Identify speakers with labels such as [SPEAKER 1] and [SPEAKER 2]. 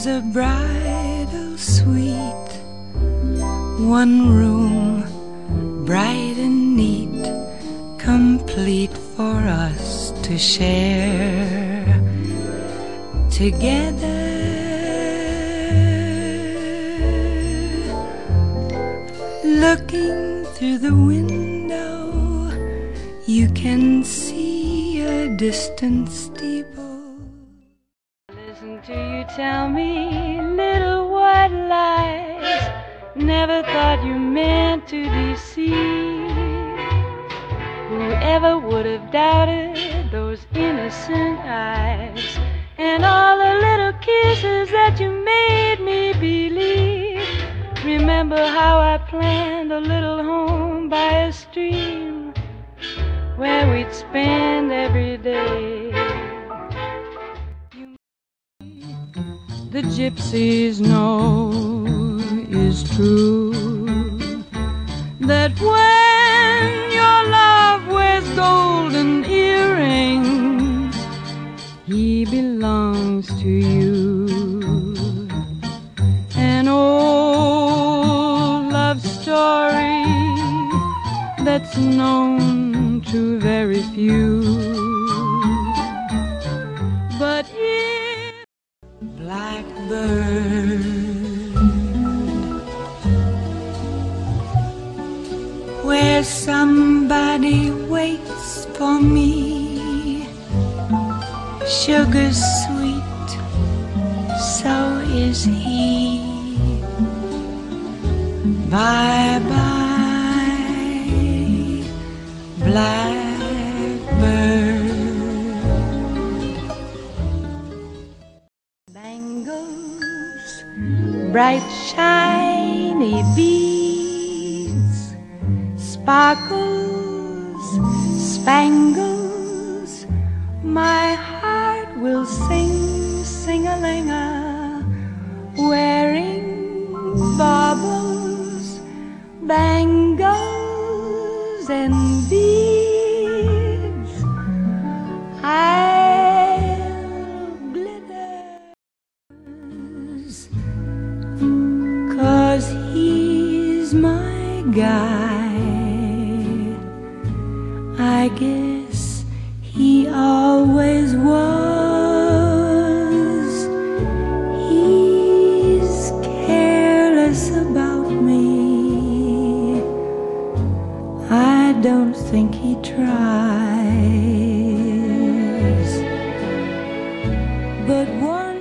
[SPEAKER 1] There's a bridal suite, one room, bright and neat, complete for us to share together. Looking through the window, you can see a distant steeple. Listen to you tell me little white lies, never thought you meant to deceive. Whoever would have doubted those innocent eyes and all the little kisses that you made me believe. Remember how I planned a little home by a stream where we'd spend every day. The gypsies know is true that when your love wears golden earrings, he belongs to you. An old love story that's known to very few. But if blackbird, where somebody waits for me, sugar sweet, so is he. Bye-bye, blackbird. Bangles, bright shiny beads, sparkles, spangles, my heart will sing, sing-a-ling-a, wearing baubles, bangles, and beads. I'll glitter, 'cause he's my guy. I guess he always was. He's careless about me. I don't think he tries. But one